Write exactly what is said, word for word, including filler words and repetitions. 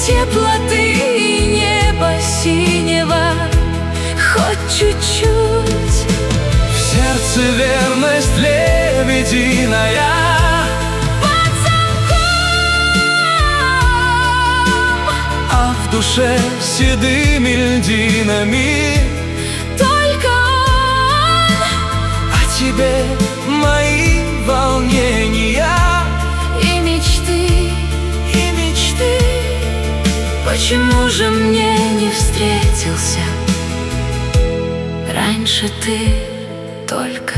теплоты и неба синего хоть чуть-чуть. В сердце верность лебединая, Под замком. а в душе седыми льдинами Только он. о тебе мои волнения И мечты, и мечты. почему же мне не встретился раньше ты? Только